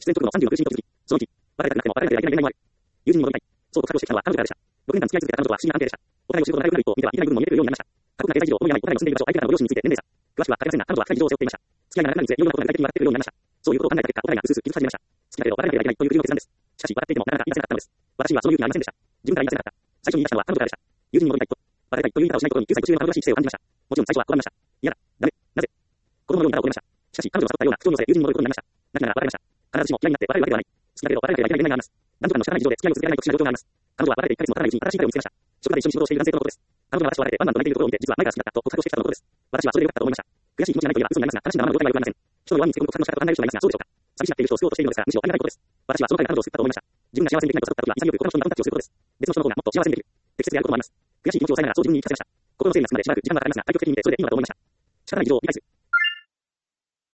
出演直後の36シーンと続き、その時、別れたくなくても別れなければいけない恋愛もある。友人に戻りたい。そうと覚悟してきたのは彼女からでした。6年間付き合い続けた彼女とは不思議な関係でした。お互いを知ることが長くなる一方、見てはいけない部分も見えてくるようになりました。過酷な経済事情を共に病み、お互いの住んでいる場所、相手方のご両親について年齢差。詳しくは語りませんが、彼女は深い事情を背負っていました。付き合いが長くなるにつれ、いろいろなことが具体的に分かってくるようになりました。そういうことを考えた結果、お互いがうすうす傷つき始めました。好きだけど別れなければいけないという苦渋の決断です。しかし、笑っていてもなかなか言い出せなかったのです。私にはその勇気がありませんでした。自分から言い出せなかった。最初に言い出したのは彼女からでした。友人に戻りたいと。別れたいという言い方をしないことに9歳年上の彼女らしい姿勢を感じました。もちろん最初は拒みました。嫌だ、ダメ、なぜ。子供のように腹を込めました。しかし、彼女が誘ったような口調に乗せ、友人に戻ることになりました。泣きながら別れました。必ずしも嫌になって別れるわけではない。好きだけど別れなければいけない恋愛があります。何とかの仕方ない事情で付き合いを続けられない特殊な状況があります。彼女は別れて1ヶ月も経たないうちに新しい彼を見つけました。職場で一緒に仕事をしている男性とのことです。彼女が私と別れてワンマンと泣いているところを見て、実は前から好きだったと告白をしてきたとのことです。私はそれで良かったと思いました。悔しい気持ちがないといえば嘘になりますが、正しい生の状態はよくありません。人の弱みにつけ込む告白の仕方と考える人がいますが、そうでしょうか。寂しがっている人を救おうとしているのですから、むしろありがたいことです。私はその彼が彼女を救ったと思いました。自分が幸せにできないと悟った時は、潔く他の人にバトンタッチをすることです。別の人の方がもっと幸せにできる。適切であることもあります。悔しい気持ちを抑えながらそう自分に言い聞かせました。心の整理がつまでしばらく時間がかかりますが、対極的に見てそれでいいのだと思いました。仕方ない事情を理解する。